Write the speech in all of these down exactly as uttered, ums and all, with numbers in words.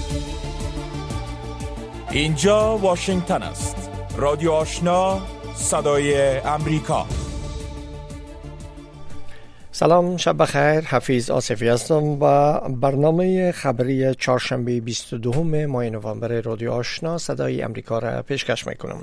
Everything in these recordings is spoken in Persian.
اینجا واشنگتن است. رادیو آشنا، صدای امریکا. سلام، شب بخیر. حفیظ آصفی هستم و برنامه خبری چهارشنبه بیست و دوم ماه نوامبر رادیو آشنا صدای امریکا را پیشکش میکنم.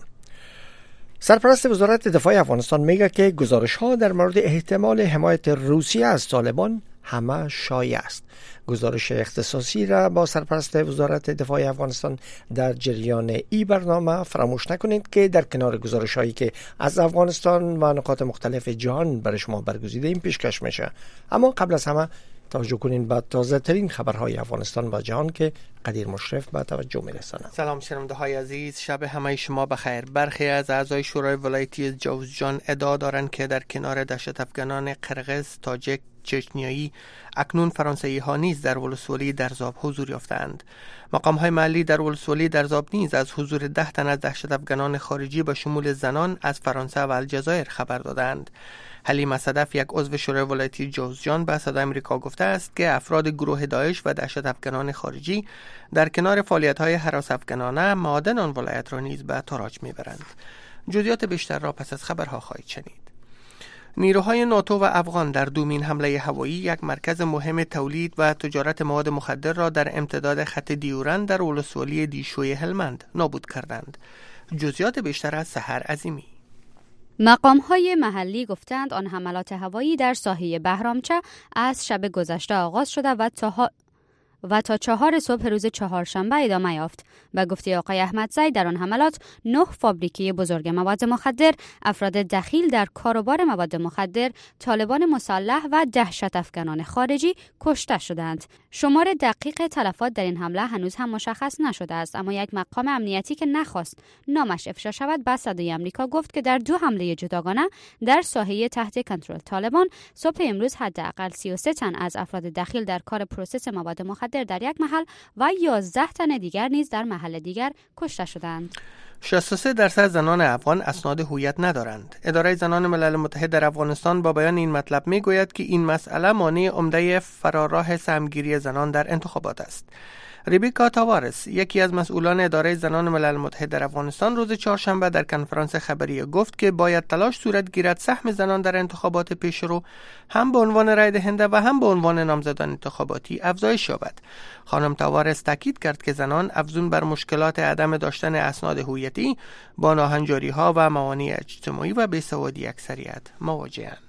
سرپرست وزارت دفاع افغانستان میگه که گزارش‌ها در مورد احتمال حمایت روسیه از طالبان همه شایع است. گزارش اختصاصی را با سرپرست وزارت دفاع افغانستان در جریان ای برنامه فراموش نکنید که در کنار گزارش‌هایی که از افغانستان و نقاط مختلف جهان برای شما برگزیده این پیشکش میشه. اما قبل از همه توجه کنین به تازه ترین خبرهای افغانستان و جهان که قدیر مشرف به توجه میرساند. سلام شنونده های عزیز، شب همه شما بخیر. برخی از اعضای شورای ولایتی جوزجان ادعا دارند که در کنار دهشت افغانان قرقیز، تاجیک، چچنیایی اکنون فرانسوی ها نیز در ولسوالی درزاب حضور یافتند. مقام های محلی در ولسوالی درزاب نیز از حضور ده تن از دهشت افغانان خارجی به شمول زنان از فرانسه و الجزایر خبر دادند. حلیمه صدف، یک عضو شورای ولایتی جوزجان، به صدای امریکا گفته است که افراد گروه داعش و دهشت افغانان خارجی در کنار فعالیت‌های هراس افغانانه معادن آن ولایت را نیز به تاراج می‌برند. جزئیات بیشتر را پس از خبرها خواهید شنید. نیروهای ناتو و افغان در دومین حمله هوایی یک مرکز مهم تولید و تجارت مواد مخدر را در امتداد خط دیورن در ولسوالی دیشوی هلمند نابود کردند. جزئیات بیشتر از سحر عظیمی. مقام‌های محلی گفتند آن حملات هوایی در ساحه بهرامچه از شب گذشته آغاز شده و تا و تا چهار صبح روز چهارشنبه ادامه یافت. به گفته آقای احمدزی، در آن حملات نه فابریکه بزرگ مواد مخدر، افراد دخیل در کاروبار مواد مخدر، طالبان مسلح و دهشت افغانان خارجی کشته شدند. شمار دقیق تلفات در این حمله هنوز هم مشخص نشده است، اما یک مقام امنیتی که نخواست نامش افشا شود به صدای امریکا گفت که در دو حمله جداگانه در ساحه تحت کنترل طالبان صبح امروز حداقل سی و سه تن از افراد دخیل در کار پروسس مواد مخدر در یک محل و یازده تن دیگر نیز در محل دیگر کشته شدند. شصت و سه درصد زنان افغان اسناد هویت ندارند. اداره زنان ملل متحد در افغانستان با بیان این مطلب می گوید که این مسئله مانع عمده فراراه سهمگیری زنان در انتخابات است. ریبیکا تاوارس، یکی از مسئولان اداره زنان ملل متحد در افغانستان، روز چهارشنبه در کنفرانس خبری گفت که باید تلاش صورت گیرد سهم زنان در انتخابات پیشرو هم به عنوان رای دهنده و هم به عنوان نامزدان انتخاباتی افزایش یابد. خانم تاوارس تاکید کرد که زنان افزون بر مشکلات عدم داشتن اسناد هویتی با ناهنجاری‌ها و موانع اجتماعی و بیسوادی اکثریت مواجه‌اند.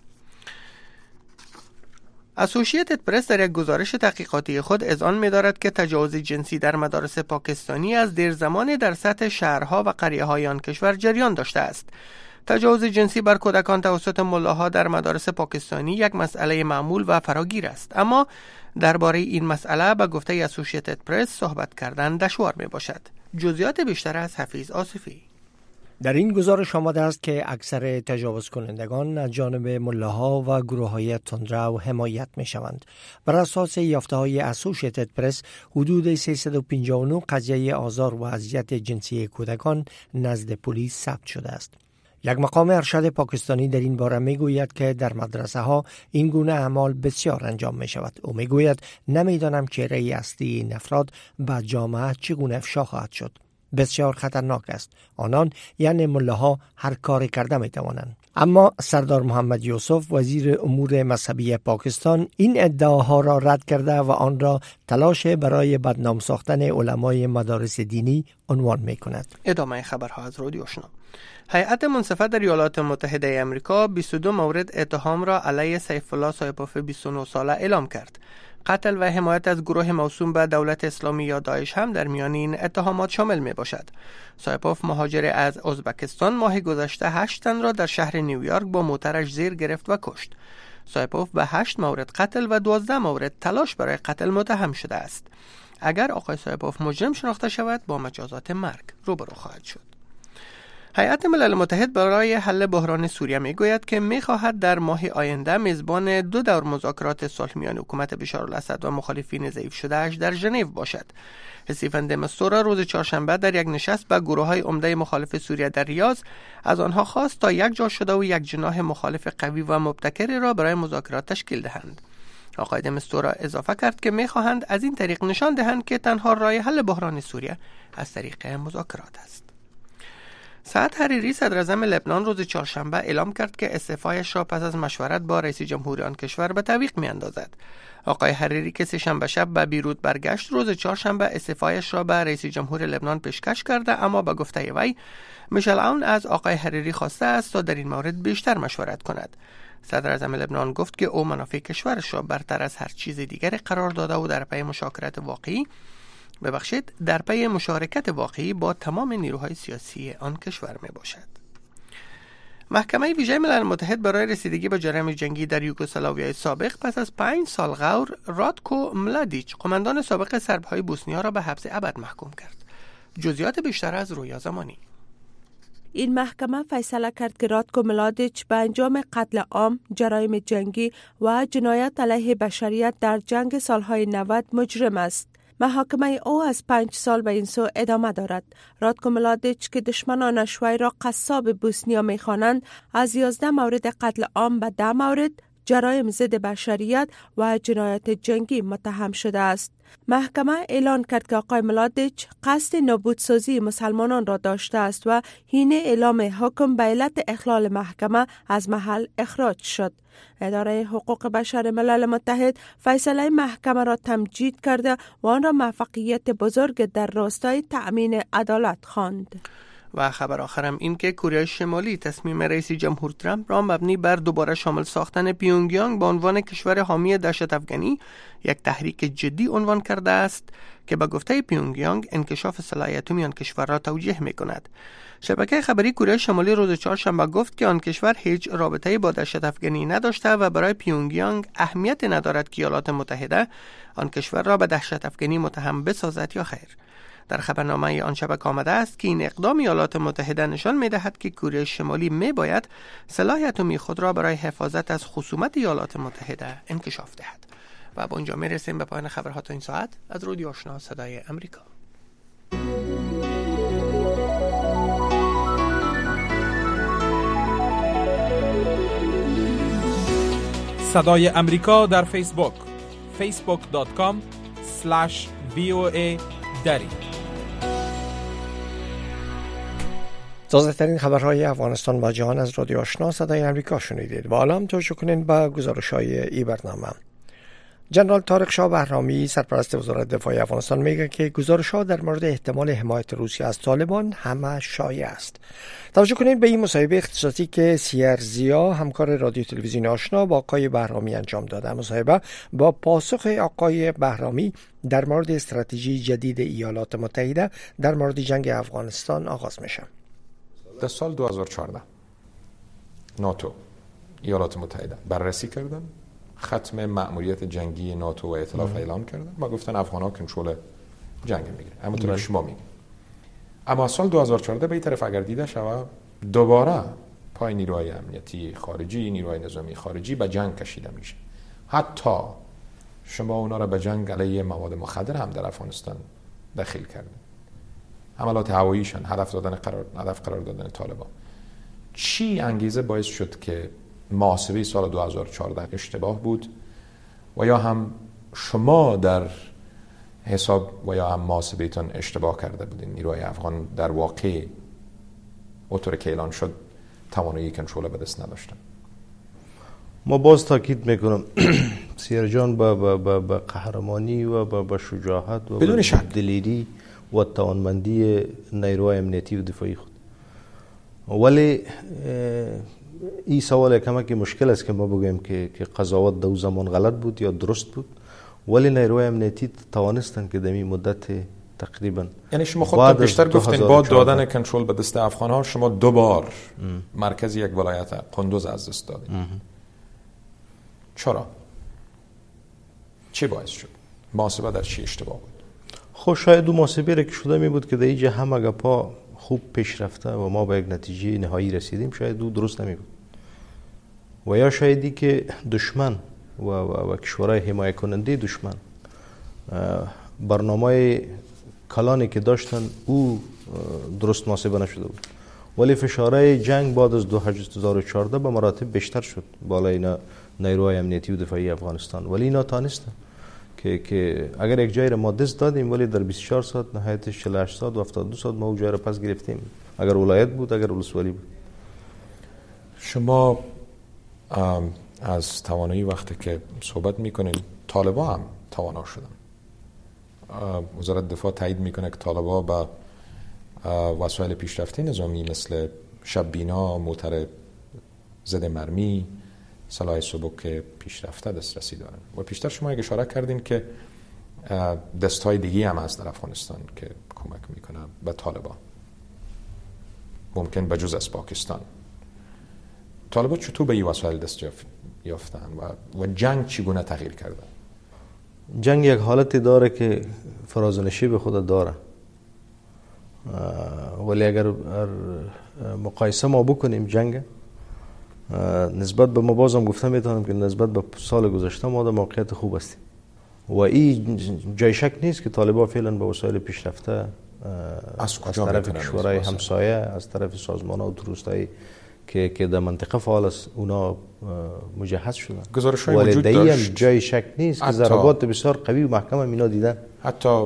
اسوسییتد پرس در یک گزارش تحقیقاتی خود اذعان می‌دارد که تجاوز جنسی در مدارس پاکستانی از دیر زمانی در سطح شهرها و قریه‌های آن کشور جریان داشته است. تجاوز جنسی بر کودکان توسط ملاها در مدارس پاکستانی یک مسئله معمول و فراگیر است، اما درباره این مسئله به گفته اسوسییتد پرس صحبت کردن دشوار میباشد. جزئیات بیشتر از حفیظ آصفی. در این گزارش آمده است که اکثر تجاوز کنندگان از جانب ملاها و گروه‌های تندرو حمایت می شوند. بر اساس یافته‌های اسوسییتد پرس، حدود سیصد و پنجاه و نه قضیه آزار و اذیت جنسی کودکان نزد پلیس ثبت شده است. یک مقام ارشد پاکستانی در این باره می گوید که در مدرسه ها این گونه اعمال بسیار انجام می شود. او می گوید نمیدانم چهره اصلی این افراد به جامعه چگونه افشا خواهد شد. بسیار خطرناک است. آنان یعنی ملاها هر کاری کرده می توانند. اما سردار محمد یوسف وزیر امور مذهبی پاکستان این ادعاها را رد کرده و آن را تلاش برای بدنام ساختن علمای مدارس دینی عنوان می کند. ادامه خبرها از رادیو آشنا. هیئت منصفه در ایالات متحده آمریکا بیست و دو مورد اتهام را علیه سیف الله سایپوف بیست و نه ساله اعلام کرد. قتل و حمایت از گروه موسوم به دولت اسلامی یا داعش هم در میان این اتهامات شامل می باشد. سایپوف مهاجر از ازبکستان ماه گذشته هشت تن را در شهر نیویورک با موترش زیر گرفت و کشت. سایپوف به هشت مورد قتل و دوازده مورد تلاش برای قتل متهم شده است. اگر آقای سایپوف مجرم شناخته شود با مجازات مرگ روبرو خواهد شد. هیئت ملل متحد برای حل بحران سوریه میگوید که میخواهد در ماه آینده میزبان دو دور مذاکرات صلح میان حکومت بشارالاسد و مخالفین ضعیف شده‌اش در ژنو باشد. استیفن د مستورا روز چهارشنبه در یک نشست با گروه‌های عمده مخالف سوریه در ریاض از آنها خواست تا یک جا شده و یک جناح مخالف قوی و مبتکری را برای مذاکرات تشکیل دهند. آقای د میستورا اضافه کرد که میخواهند از این طریق نشان دهند که تنها راه حل بحران سوریه از طریق مذاکرات است. سعد حریری صدر اعظم لبنان روز چهارشنبه اعلام کرد که استعفایش را پس از مشورت با رئیس جمهور آن کشور به تعویق میاندازد. آقای حریری که سه‌شنبه شب به بیروت برگشت، روز چهارشنبه استعفایش را به رئیس جمهور لبنان پیشکش کرده، اما به گفته وی میشل عون از آقای حریری خواسته است تا در این مورد بیشتر مشورت کند. صدر اعظم لبنان گفت که او منافع کشورش را برتر از هر چیز دیگری قرار داده و در پی مشارکت واقعی ببخشید در پی مشارکت واقعی با تمام نیروهای سیاسی آن کشور می باشد. محکمه ویژه ملل متحد برای رسیدگی به جرایم جنگی در یوگسلاویای سابق پس از پنج سال غور راتکو ملادیچ، قماندان سابق سربهای بوسنیا، را به حبس ابد محکوم کرد. جزئیات بیشتر از رویا زمانی. این محکمه فیصله کرد که راتکو ملادیچ به انجام قتل عام، جرایم جنگی و جنایت علیه بشریت در جنگ سالهای نود مجرم است. محاکمه او از پنج سال به این سو ادامه دارد. راتکو ملادیچ که دشمنانش وی را قصاب بوسنیا می‌خوانند، از یازده مورد قتل عام به ده مورد جرایم ضد بشریت و جنایت جنگی متهم شده است. محکمه اعلان کرد که آقای ملادیچ قصد نابودسازی مسلمانان را داشته است و حین اعلام حکم به علت اخلال محکمه از محل اخراج شد. اداره حقوق بشر ملل متحد فیصله محکمه را تمجید کرده و آن را موفقیت بزرگ در راستای تأمین عدالت خواند. و خبر آخرم این که کره شمالی تصمیم رئیس جمهور ترامپ را مبنی بر دوباره شامل ساختن پیونگیانگ به عنوان کشور حامی دهشت افغانی یک تحریک جدی عنوان کرده است که به گفته پیونگیانگ انکشاف صلاحیت آن کشور را توجیه می کند. شبکه خبری کره شمالی روز چهارشنبه گفت که آن کشور هیچ رابطه‌ای با دهشت افغانی نداشته و برای پیونگیانگ اهمیت ندارد که ایالات متحده آن کشور را به دهشت افغانی متهم بسازد یا خیر. در خبرنامه آن شبکه آمده است که این اقدام ایالات متحده نشان می‌دهد که کره شمالی می‌باید سلاح اتمی خود را برای حفاظت از خصومت ایالات متحده انکشاف دهد. و با اینجا می‌رسیم به پایان خبرها تا این ساعت از رادیو آشنا صدای امریکا. صدای امریکا در فیسبوک فیسبوک دات کام اسلش وی او ای دری. تازه ترین خبرهای افغانستان و جهان از رادیو آشنا صدای امریکا شنیدید و حالا هم توجه کنین به گزارش‌های این برنامه. جنرال طارق شاه بهرامی سرپرست وزارت دفاع افغانستان میگه که گزارش‌ها در مورد احتمال حمایت روسیه از طالبان همه شایع است. توجه کنید به این مصاحبه اختصاصی که سیر زیا همکار رادیو تلویزیون آشنا با آقای بهرامی انجام داده. مصاحبه با پاسخ آقای بهرامی در مورد استراتژی جدید ایالات متحده در مورد جنگ افغانستان آغاز میشه. در سال دو هزار و چهارده ناتو ایالات متحده بررسی کردن، ختم مأموریت جنگی ناتو و ائتلاف اعلام کردن و گفتن افغان‌ها کنترل جنگ میگیرن. همونطور شما میگید. اما سال دو هزار و چهارده به این طرف اگر دیده شود دوباره پای نیروهای امنیتی خارجی، نیروهای نظامی خارجی به جنگ کشیده میشه. حتی شما اونا را به جنگ علیه مواد مخدر هم در افغانستان داخل کردن. حملات هواییشان هدف دادن قرار هدف قرار دادن طالبان. چی انگیزه باعث شد که محاسبه سال دو هزار و چهارده اشتباه بود و یا هم شما در حساب و یا هم محاسبهتون اشتباه کرده بودین؟ نیروهای افغان در واقع اونطور که اعلان شد توانایی کنترل به دست نداشتن. ما باز تاکید میکنم سیر جان با با با, با قهرمانی و با, با شجاعت و بدون شک دلیری و توانمندی نیروهای امنیتی و دفاعی خود، ولی این سوال کمکی مشکل است که ما بگویم که که قضاوت در زمان غلط بود یا درست بود، ولی نیروهای امنیتی توانستن که در این مدت تقریبا، یعنی شما خودتون بیشتر گفتین با دادن کنترل به دست افغان ها شما دو بار مرکز یک ولایت قندوز از دست دادید. چرا؟ چی باعث شد؟ محاسبه در چی اشتباه بود؟ خب شاید دو محاسبه را که شده می بود که در اینجا هم اگه پا خوب پیش رفته و ما به یک نتیجه نهایی رسیدیم شاید دو درست نمی بود، و یا شایدی که دشمن و, و, و کشورهای حمایت کننده دشمن برنامه کلانی که داشتن او درست محاسبه نشده بود، ولی فشارهای جنگ بعد از دو هزار و چهارده به مراتب بیشتر شد بالای اینا نیروهای امنیتی و دفاعی افغانستان، ولی اینا تانستن که که اگر یک جای را ما دست دادیم ولی در بیست و چهار ساعت نهایتش چهل و هشت ساعت و هفتاد و دو ساعت ما اون جای را پس گرفتیم، اگر ولایت بود اگر ولسوالی بود. شما از توانایی وقتی که صحبت میکنین طالبا هم توانا شدن. وزارت دفاع تایید میکنه که طالبا با وسایل پیشرفته نظامی مثل شبینا، موتر ضد مرمی، سلاح سبک پیشرفته دسترسی دارن. و پیشتر شما یک اشاره کردین که دستای دیگه هم هست در افغانستان که کمک میکنه به طالبا، ممکن به جز از پاکستان. طالبا چطور به این وسایل دست یافتن و و جنگ چگونه تغییر کرده؟ جنگ یک حالتی داره که فرازنشی به خود داره، ولی اگر مقایسه ما بکنیم جنگ نسبت به ما، بازم گفتم میتونم که نسبت به سال گذشته ما در موقعیت خوب هستیم و این جای شک نیست که طالبان فعلا به وسایل پیشرفته از, از طرف کشورهای همسایه، از طرف سازمان‌ها و تروریست‌های که که در منطقه فعال است اونا مجهز شدن. گزارش‌های وجود داشت، جای شک نیست که ضربات بسیار قوی و محکم هم اینا دیدن. حتی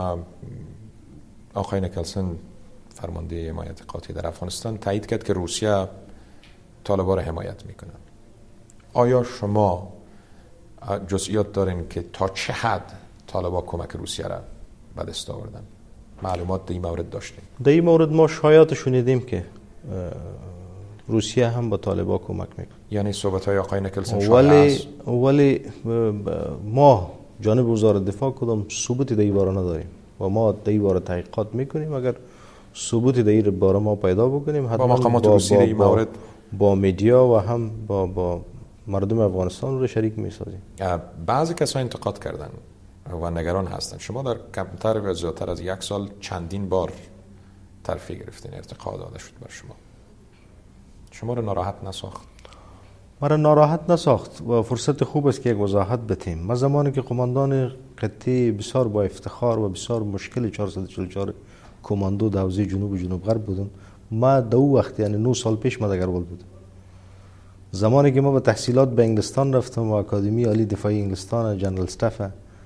آقای نیکلسن فرمانده حمایت قاطع در افغانستان تایید کرد که روسیه طالبان را حمایت میکنن. آیا شما جزئیات دارین که تا چه حد طالبان کمک روسیه را به دست آوردن؟ معلومات در این مورد داشتیم؟ در این مورد ما شایعات شنیدیم که روسیه هم با طالبان کمک میکنه. یعنی صحبت های آقای نیکلسن شایع است. ولی ما جانب وزارت دفاع کدام ثبوتی در این باره نداریم و ما در این باره تحقیقات میکنیم. اگر ثبوتی در این باره ما پیدا بکنیم حتما با مقامات روسی در این مورد با میدیا و هم با با مردم افغانستان رو شریک میسازیم. بعضی کسا انتقاد کردن و نگران هستن. شما در کمتر و زیادتر از یک سال چندین بار ترفیع گرفتین، ارتقا داده شد بر شما. شما رو ناراحت نساخت؟ مرا ناراحت نساخت و فرصت خوب است که یک وضاحت بتیم. ما زمانی که قماندان قطعه بسیار با افتخار و بسیار مشکل چهارصد و چهل و چهار کماندو در حوزه جنوب و جنوب غرب بودم، ما دو وقت یعنی نه سال پیش ما در گربال بودم. زمانی که ما به تحصیلات به انگلستان رفتم و اکادمی عالی دفاعی انگلستان جنرال استاف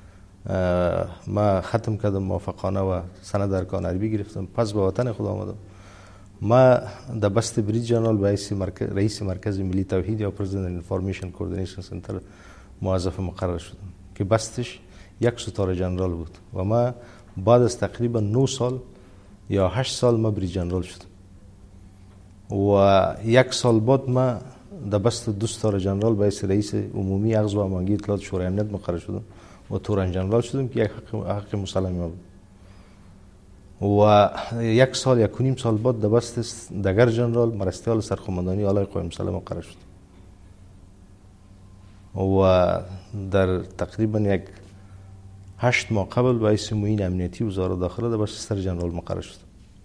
ما ختم کردم موافقانه و سند ارکان عربی گرفتم، پس به وطن خود آمدم. ما در بست بریج جنرال رئیس مرکز رئیس مرکز ملی توحید یا پرزیدنت انفارمیشن کوردینیشن سنتر موظف مقرر شدم که بستش یک ستاره جنرال بود و ما بعد از تقریبا نه سال یا هشت سال ما بریج جنرال شدم و یک سال بعد ما در بست دو ستاره جنرال به حیث رئیس عمومی اغز و امانگی اطلاعات شورای امنیت مقرر شدم و تورن جنرال شدم که یک حق, حق مسلم ما بود و یک سال یک و نیم سال بعد در بست دگر جنرال مرستیال سرقماندانی اعلی قوای مسلح مقرر شدم و در تقریبا یک هشت ماه قبل به حیث معین امنیتی وزارت داخله در بست سر جنرال مقرر شدم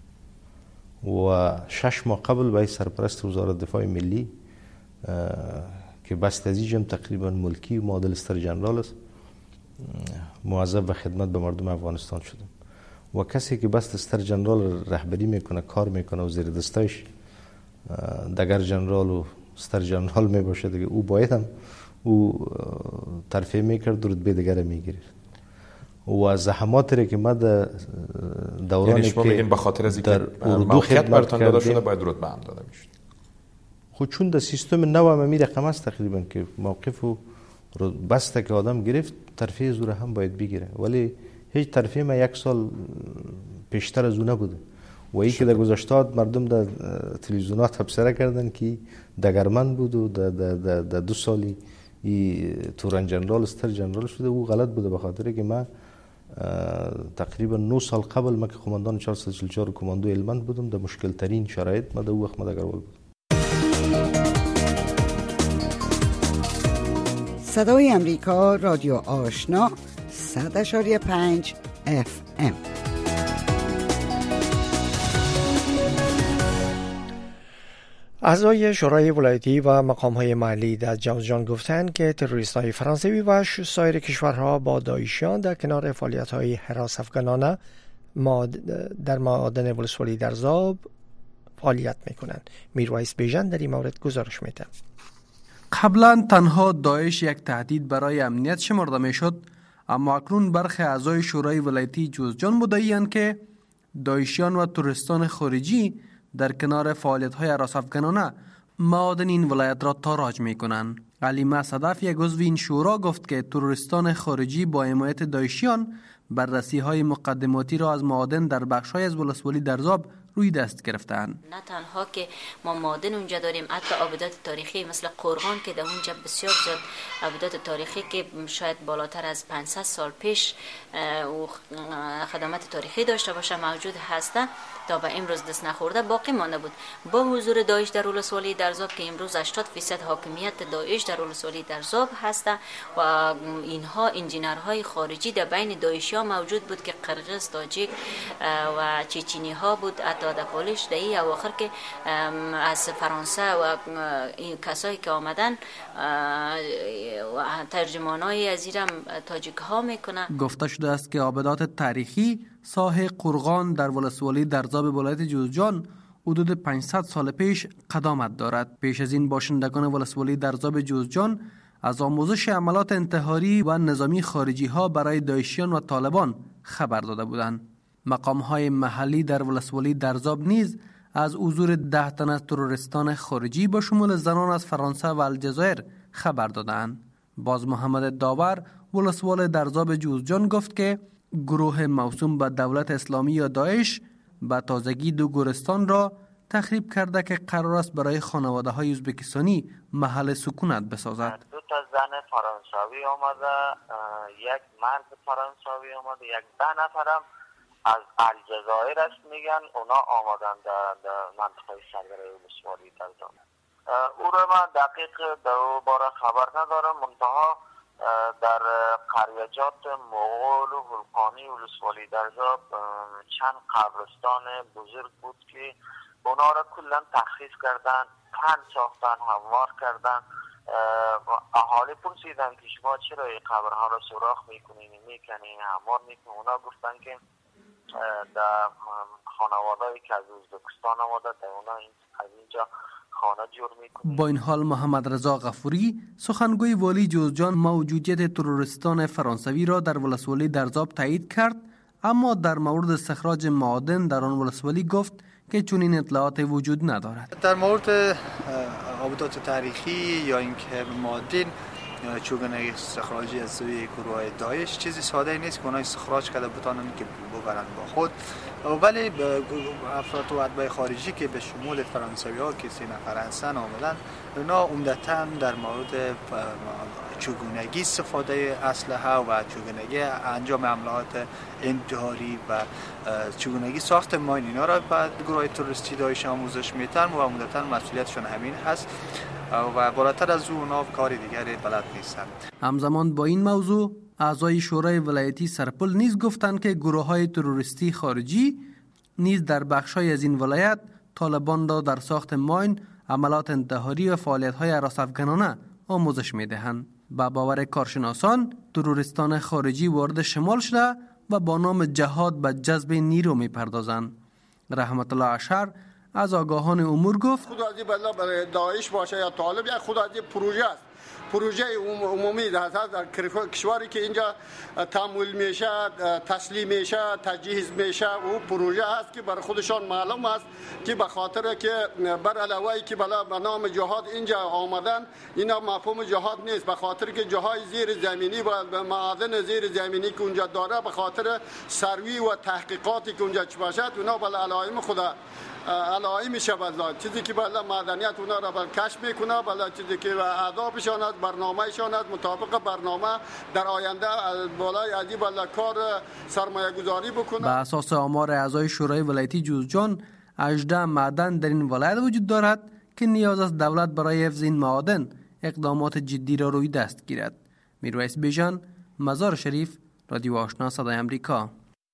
و شش ماه قبل به حیث سرپرست وزارت دفاع ملی که بست ازیجم تقریبا ملکی و معادل استر جنرال است موظف به خدمت به مردم افغانستان شدم و کسی که بست استر جنرال رهبری میکنه کار میکنه و زیر دستایش دگر جنرال و استر جنرال میباشه دیگه او باید هم او ترفیع میکرد و رتبه دیگر میگرفت و زحماتی را که ما در دورانی یعنی شما میگین به خاطر از اینکه موقعیت برتان داده شده باید رتبه هم داده میشد؟ خود چون در سیستم نو هم می رقم است تقریبا که موقف و بسته که آدم گرفت ترفیع زور هم باید بگیره، ولی هیچ ترفیع ما یک سال پیشتر از اون نبوده و این که در گذشتات مردم در تلویزیونات تبصره کردن که دگرمند بود و در دو سالی ای تورن جنرال استر جنرال شده، او غلط بوده به خاطر که ما تقریبا نه سال قبل ما که قماندان چهارصد و چهل و چهار کماندو هلمند بودم در مشکل ترین شرایط ما در او وقت ما در گربال بودم. صدای امریکا رادیو آشنا صد اشاری پنج اف ام. اعضای شورای ولایتی و مقام‌های محلی در جوزجان گفتند که تروریست‌های فرانسوی و سایر کشورها با داعشیان در کنار فعالیت‌های حراس افغانانه در معادن ولسوالی در زاب فعالیت می‌کنند. میرویس بیژن در این مورد گزارش می‌دهد. قبلا تنها داعش یک تهدید برای امنیت شمرده میشد، اما اکنون برخی اعضای شورای ولایتی جوزجان مدعی‌اند که داعشیان و تروریستان خارجی در کنار فعالیت‌های هراس‌افکنانه معادن این ولایت را تاراج می‌کنند. علیمه صدف، یک عضو این شورا، گفت که تروریستان خارجی با حمایت داعشیان بررسی‌های مقدماتی را از معادن در بخش‌های از ولسوالی درزاب روی دست گرفتند. نه تنها که ما معادن اونجا داریم، حتی آبادات تاریخی مثل قرغان که در اونجا بسیار زیاد آبادات تاریخی که شاید بالاتر از پانصد سال پیش خدمات تاریخی داشته باشه موجود هسته، تا به امروز دست نخورده باقی مانده بود. با حضور داعش در ولسوالی درزاب که امروز هشتاد درصد حاکمیت داعش در ولسوالی درزاب هسته و اینها انجینرهای خارجی در بین داعشی‌ها موجود بود که قرغیز، تاجیک و چچنی ها بود. حتی در پالیش در این اواخر که از فرانسه و این کسایی که آمدن و ترجمانای از ایرم تاجیک ها میکنه. گفته شده است که آبادات تاریخی ساحه قرغان در ولسوالی درزاب ولایت جوزجان حدود پانصد سال پیش قدامت دارد. پیش از این باشندگان ولسوالی درزاب جوزجان از آموزش عملات انتحاری و نظامی خارجی ها برای داعشیان و طالبان خبر داده بودند. مقام های محلی در ولسوالی درزاب نیز از حضور ده تن از تروریستان خارجی با شمول زنان از فرانسه و الجزایر خبر دادند. باز محمد داور، ولسوال درزاب جوزجان، گفت که گروه موسوم به دولت اسلامی یا داعش به تازگی دو گورستان را تخریب کرده که قرار است برای خانواده های ازبکستانی محل سکونت بسازد. دو تا زن فرانسوی آمده، یک مرد فرانسوی آمده، یک ده نفرم از الجزایر است میگن، اونا آمدن در منطقه سرگره ولسوالی درزاب. او را من دقیق در باره خبر ندارم، منتها در قریجات مغول و هلقانی ولسوالی درزاب چند قبرستان بزرگ بود که اونا را کلا تخریب کردن، تن ساختن، هموار کردن. اهالی پرسیدن که شما چرا این قبرها را سوراخ میکنین، میکنین، هموار میکنین؟ اونا گفتن که در خانواده‌ای که از ازبکستان آمده در اونا از اینجا خانه جور میکنه. با این حال محمد رضا غفوری، سخنگوی والی جوزجان، موجودیت تروریستان فرانسوی را در ولسوالی درزاب تایید کرد، اما در مورد استخراج معادن در آن ولسوالی گفت که چنین اطلاعات وجود ندارد. در مورد آبادات تاریخی یا اینکه معادن چوگانه استخراجی از سوی گروه داعش چیزی ساده نیست که اونها استخراج کرده بتانن که ببرن با خود، ولی افراد و اتباع خارجی که به شمول فرانسوی ها که سه نفر هستن آمدن، اونا عمدتاً در مورد چگونگی استفاده اسلحه و چگونگی انجام عملیات انتحاری و چگونگی ساخت ماین اینا را به گروه تروریستی داعش آموزش میدن و عمدتاً مسئولیتشون همین هست و بالاتر از اون اونا کار دیگری بلد نیستن. همزمان با این موضوع، اعضای شورای ولایتی سرپل نیز گفتند که گروه های تروریستی خارجی نیز در بخش‌های از این ولایت طالبان را در ساخت ماین، عملات انتحاری و فعالیت‌های هراس‌افکنانه آموزش می‌دهند. با باور کارشناسان، تروریستان خارجی وارد شمال شده و با نام جهاد به جذب نیرو می‌پردازند. رحمت الله اشهر از آگاهان امور گفت: خود از این برای داعش باشه یا طالب، یا خود از این پروژه است، پروژه عمومی در کشوری که اینجا تمویل میشه، تسلیم میشه، تجهیز میشه، او پروژه است که برای خودشان معلوم است که به خاطر که بر علاوه که بلا به نام جهاد اینجا آمدن، اینا مفهوم جهاد نیست، به خاطر که جاهای زیر زمینی و معادن زیر زمینی که اونجا داره، به خاطر سروی و تحقیقاتی که اونجا باشد، اونا بلا علائم خدا علائم میشه، بلا چیزی که بلا معدنیت اونا را بلا کشف میکنه، بلا چیزی که آدابشان است، برنامه‌شان است، مطابق برنامه در آینده بالای ادی بلا کار سرمایه گذاری بکنه. به اساس آمار اعضای شورای ولایتی جوزجان، هجده معدن در این ولایت وجود دارد که نیاز است دولت برای حفظ این معادن اقدامات جدی را روی دست گیرد. میرویس بیژن، مزار شریف، رادیو آشنا، صدای امریکا.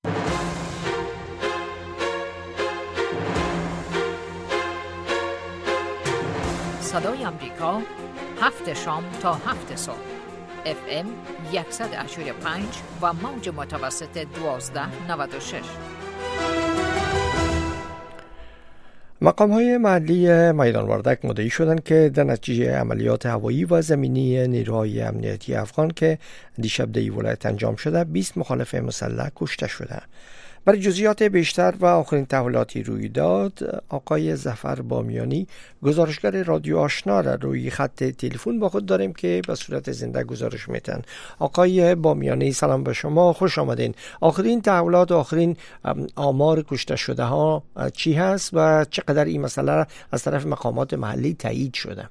صدای امریکا، هفت شام تا هفت صبح، اف ام صد و هشتاد و پنج و موج متوسط دوازده نود و شش. مقام های محلی میدان وردک مدعی شدند که در نتیجه عملیات هوایی و زمینی نیروهای امنیتی افغان که دیشب در ولایت انجام شده بیست مخالف مسلح کشته شده. برای جزئیات بیشتر و آخرین تحولاتی روی داد، آقای ظفر بامیانی گزارشگر رادیو آشنا را روی خط تلفن با خود داریم که به صورت زنده گزارش میتن. آقای بامیانی سلام به شما، خوش آمدین. آخرین تحولات و آخرین آمار کشته شده ها چی هست و چقدر این مسئله از طرف مقامات محلی تایید شده؟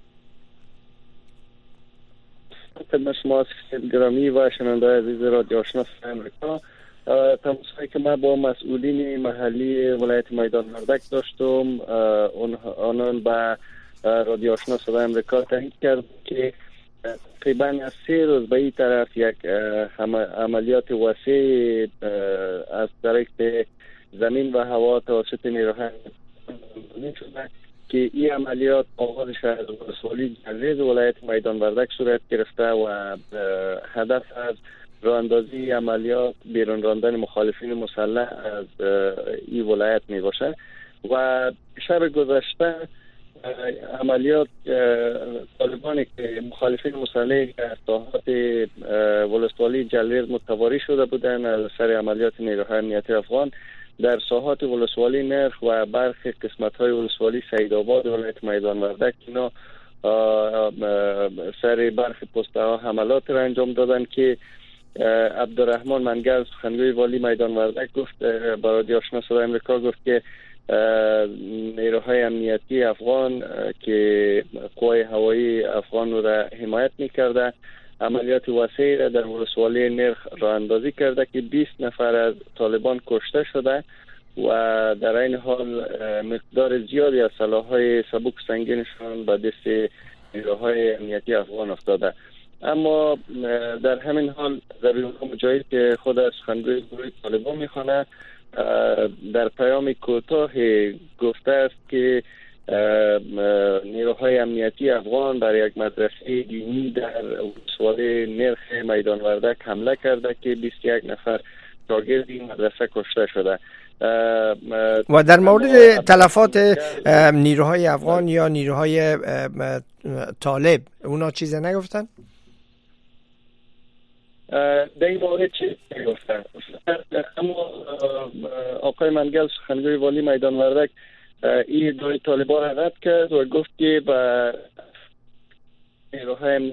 خدمت شما گرامی و شنونده عزیز رادیو آشنا امریکا، تماسایی که من با مسئولین محلی ولایت میدان وردک داشتم، آنان به رادیو آشنا صدای امریکا تایید کرد که تقریبا از سه روز به این طرف یک عملیات وسیع از طریق زمین و هوا توسط نیروهای شده که این عملیات آغازش از ولسوالی جلریز ولایت میدان وردک صورت گرفته و هدف از راه اندازی عملیات بیرون راندن مخالفین مسلح از این ولایت می باشه. و شب گذشته عملیات طالبانی که مخالفین مسلح از ساحات ولسوالی جلریز متواری شده بودند از سر عملیات نیروهای امنیتی افغان در ساحات ولسوالی نرخ و برخی قسمت‌های ولسوالی سیدآباد ولایت میدان وردک اینا سر برخی پست‌ها حملات را انجام دادند که عبدالرحمن منگل سخنگوی والی میدان وردک گفت با رادیو آشنا صدای امریکا گفت که نیروهای امنیتی افغان که قوای هوایی افغان را حمایت می‌کرده عملیات وسیع را در ولسوالی نرخ راه اندازی کرده که بیست نفر از طالبان کشته شده و در این حال مقدار زیادی از سلاح‌های سبک سنگینشان به دست نیروهای امنیتی افغان افتاده. اما در همین حال ذبیح‌الله مجاهد که خود از سخنگوی گروه طالبان میخوانه در پیام کوتاه گفته است که نیروهای امنیتی افغان بر یک مدرسه دینی در ولسوالی نرخ میدان وردک حمله کرده که بیست و یک نفر شاگرد این مدرسه کشته شده. و در مورد تلفات نیروهای افغان یا نیروهای طالب اونا چیزی نگفتن؟ در این مورد چیزی نگفتن، اما آقای منگل سخنگوی والی میدان وردک این ادعای طالبان را رد کرد و گفت که به نیروهای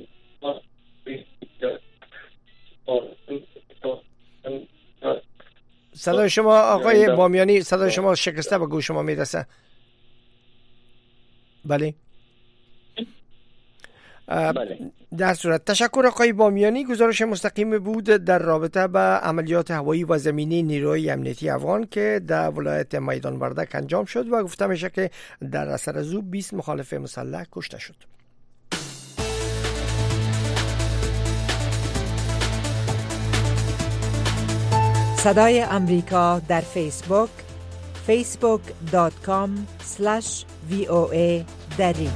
صدای شما آقای بامیانی صدای شما شکسته به گوش شما میرسه. بله در صورت تشکر آقای بامیانی. گزارش مستقیم بود در رابطه به عملیات هوایی و زمینی نیروی امنیتی افغان که در ولایت میدان وردک انجام شد و گفته میشه که در اثر از او بیست مخالف مسلح کشته شد. صدای امریکا در فیسبوک فیسبوک دات کام اسلش وی او ای دری.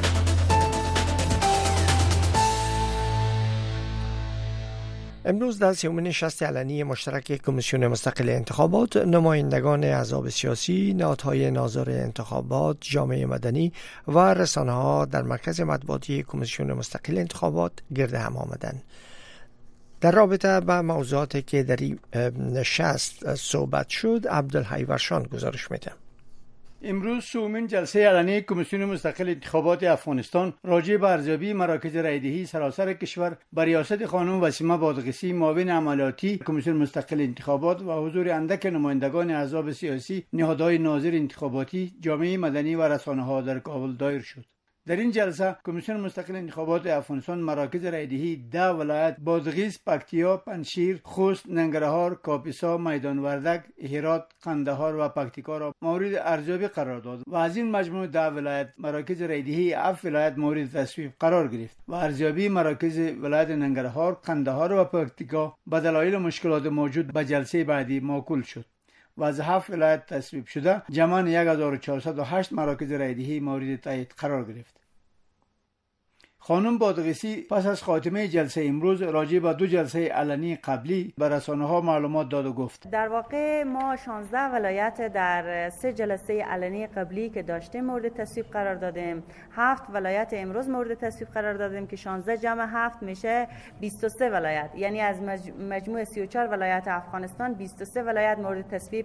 امروز در سومین نشست علنی مشترک کمیسیون مستقل انتخابات نمایندگان احزاب سیاسی، نهادهای ناظر انتخابات، جامعه مدنی و رسانه‌ها در مرکز مطبوعاتی کمیسیون مستقل انتخابات گرد هم آمدند. در رابطه با موضوعاتی که در این نشست صحبت شد، عبدالحی ورشان گزارش میده. امروز سومین جلسه علنی کمیسیون مستقل انتخابات افغانستان راجع به ارزیابی مراکز رایدهی سراسر کشور بر ریاست خانم وسیمه بادغیسی معاون عملیاتی کمیسیون مستقل انتخابات و حضور اندک نمایندگان احزاب سیاسی، نهادهای ناظر انتخاباتی، جامعه مدنی و رسانه‌ها در کابل دایر شد. در این جلسه کمیسیون مستقل انتخابات افغانستان مراکز رایدهی ده ولایت بادغیس، پکتیا، پنجشیر، خوست، ننگرهار، کاپیسا، میدان وردک، هرات، قندهار و پکتیکا را مورد ارزیابی قرار داد و از این مجموع ده ولایت مراکز رایدهی هفت ولایت مورد تصویب قرار گرفت و ارزیابی مراکز ولایت ننگرهار، قندهار و پکتیکا به دلایل مشکلات موجود به جلسه بعدی موکول شد و از هفت ولایت تصویب شده جمعاً یک هزار و چهارصد و هشت مراکز رایدهی مورد تایید قرار گرفت. خانم بادغیسی پس از خاتمه جلسه امروز راجع به دو جلسه علنی قبلی به رسانه‌ها معلومات داد و گفت. در واقع ما شانزده ولایت در سه جلسه علنی قبلی که داشتیم مورد تصویب قرار دادیم. هفت ولایت امروز مورد تصویب قرار دادیم که شانزده جمع هفت میشه بیست و سه ولایت. یعنی از مجموع سی و چهار ولایت افغانستان بیست و سه ولایت مورد تصویب،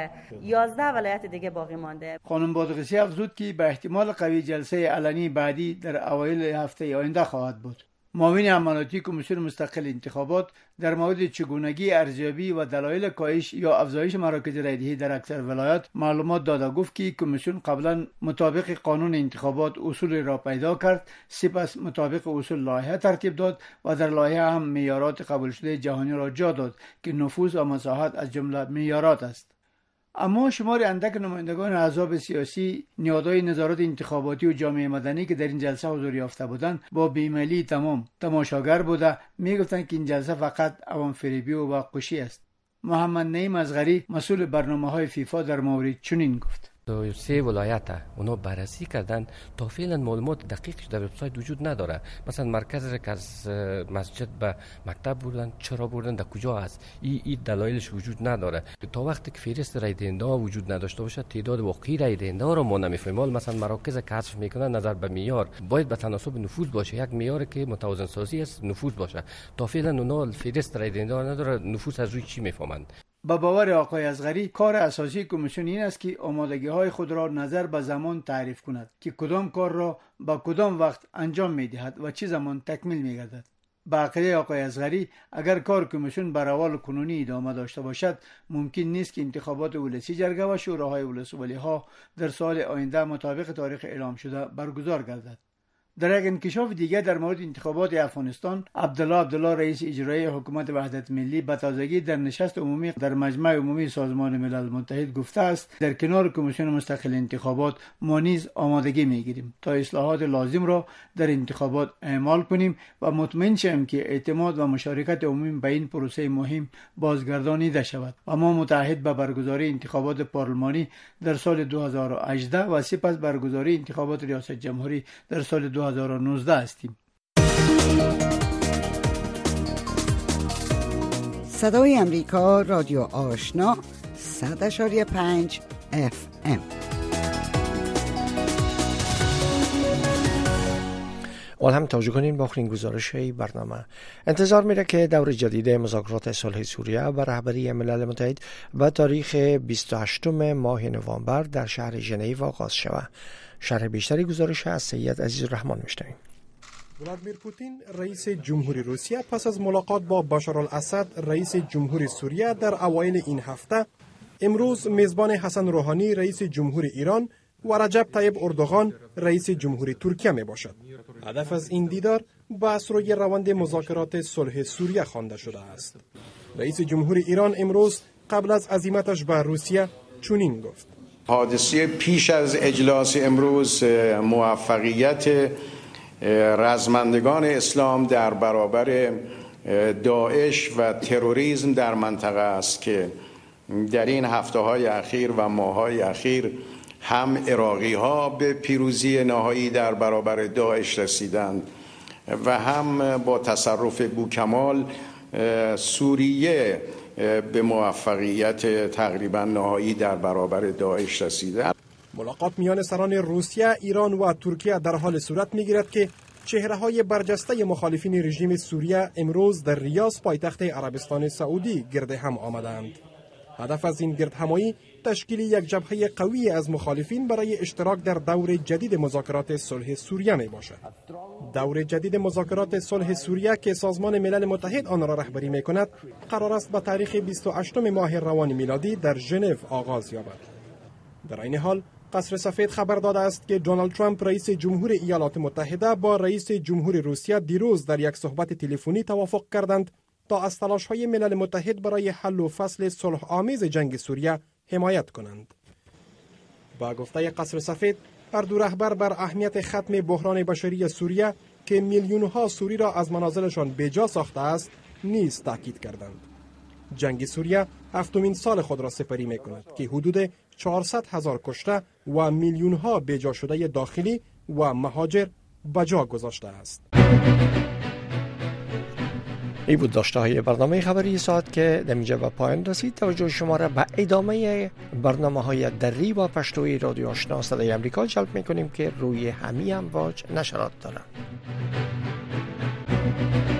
یازده ولایت دیگه باقی مانده. خانم بادغیسی افزود که به احتمال قوی جلسه علنی بعدی در اوایل هفته آینده خواهد بود. معاون عملیاتی کمیسیون مستقل انتخابات در مورد چگونگی ارزیابی و دلایل کاهش یا افزایش مراکز رایدهی در اکثر ولایات معلومات داد. گفت که کمیسیون قبلا مطابق قانون انتخابات اصول را پیدا کرد، سپس مطابق اصول لایحه ترتیب داد و در لایحه هم معیارات قبول شده جهانی را جا داد که نفوذ و مساحت از جمله معیارات است. اما شمار اندک نمایندگان احزاب سیاسی، نهادهای نظارت انتخاباتی و جامعه مدنی که در این جلسه حضور یافته بودند با بیمیلی تمام تماشاگر بوده میگفتند که این جلسه فقط عوام فریبی و وقوشی است. محمد نعیم اصغری مسئول برنامه‌های فیفا در مورد چنین گفت. سه ولایت اونا بررسی کردن، تا فعلا معلومات دقیقش در وبسایت وجود نداره. مثلا مرکز که از مسجد به مکتب بردن، چرا بردن، در کجا است، این ای دلایلش وجود نداره. تا وقتی که فهرست رای دهنده ها وجود نداشته باشه تعداد واقعی رای دهنده ها رو ما نمیفهمیم. مثلا مراکز که حذف میکنن نظر به معیار باید به تناسب نفوذ باشه، یک معیاری که متوازن سازی است نفوذ باشه. تا فعلا اونا فهرست رای دهنده ها نداره، نفوذ از روی چی میفهمند؟ با باور آقای اصغری کار اساسی کمیسیون این است که آمادگی های خود را نظر به زمان تعریف کند که کدام کار را با کدام وقت انجام می دهد و چه زمان تکمیل می گردد. با عقیده آقای اصغری اگر کار کمیسیون بر روال کنونی ادامه داشته باشد ممکن نیست که انتخابات ولسی جرگه و شوراهای ولسوالی ها در سال آینده مطابق تاریخ اعلام شده برگزار گردد. در یک انکشاف دیگر در مورد انتخابات افغانستان، عبدالله عبدالله رئیس اجرایی حکومت وحدت ملی به تازگی در نشست عمومی در مجمع عمومی سازمان ملل متحد گفته است در کنار کمیسیون مستقل انتخابات ما نیز آمادگی میگیریم تا اصلاحات لازم را در انتخابات اعمال کنیم و مطمئن شویم که اعتماد و مشارکت عمومی به این پروسه مهم بازگردانیده شود و ما متعهد به برگزاری انتخابات پارلمانی در سال دو هزار و هجده و سپس برگزاری انتخابات ریاست جمهوری در سال دو هزار و نوزده هستیم. صدای امریکا رادیو آشنا صد اشاری پنج اف ام. اول هم توجه کنین با آخرین گزارش برنامه. انتظار میره که دور جدید مذاکرات صلح سوریه به رهبری ملل متحد به تاریخ بیست و هشتم ماه نوامبر در شهر ژنو آغاز شود. شرح بیشتری گزارش از سید عزیز رحمان میشنویم. ولادیمیر پوتین رئیس جمهوری روسیه پس از ملاقات با بشار الاسد رئیس جمهوری سوریه در اوایل این هفته امروز میزبان حسن روحانی رئیس جمهوری ایران و رجب طیب اردوغان رئیس جمهوری ترکیه می باشد. هدف از این دیدار بحث روی روند مذاکرات صلح سوریه خوانده شده است. رئیس جمهوری ایران امروز قبل از عزیمتش به روسیه چنین گفت: حادثه پیش از اجلاس امروز موفقیت رزمندگان اسلام در برابر داعش و تروریسم در منطقه است که در این هفته های اخیر و ماه های اخیر هم عراقی ها به پیروزی نهایی در برابر داعش رسیدند و هم با تصرف بوکمال سوریه به موفقیت تقریبا نهایی در برابر داعش رسیده. ملاقات میان سران روسیه، ایران و ترکیه در حال صورت میگیرد که چهره‌های برجسته مخالفین رژیم سوریه امروز در ریاض پایتخت عربستان سعودی گرد هم آمدند. هدف از این گرد همایی تشکیل یک جبهه قوی از مخالفین برای اشتراک در دور جدید مذاکرات صلح سوریه می باشد. دور جدید مذاکرات صلح سوریه که سازمان ملل متحد آن را رهبری می کند قرار است با تاریخ بیست و هشتم ماه روان میلادی در ژنو آغاز یابد. در این حال قصر سفید خبر داده است که دونالد ترامپ رئیس جمهور ایالات متحده با رئیس جمهور روسیه دیروز در یک صحبت تلفنی توافق کردند تا از تلاش‌های ملل متحد برای حل و فصل صلح آمیز جنگ سوریه حمایت کنند. با گفته قصر سفید، هر دو رهبر بر اهمیت ختم بحران بشری سوریه که میلیون‌ها سوری را از منازلشان بیجا ساخته است، نیز تاکید کردند. جنگ سوریه هفتمین سال خود را سپری می‌کند که حدود چهارصد هزار کشته و میلیون‌ها بیجا شده داخلی و مهاجر بجا گذاشته است. این بود داشته های برنامه خبری ساعت که در اینجا به پایان رسید. توجه شما را به ادامه برنامه های دری و پشتوی رادیو آشنا صدای امریکا جلب میکنیم که روی همه امواج نشرات دارد.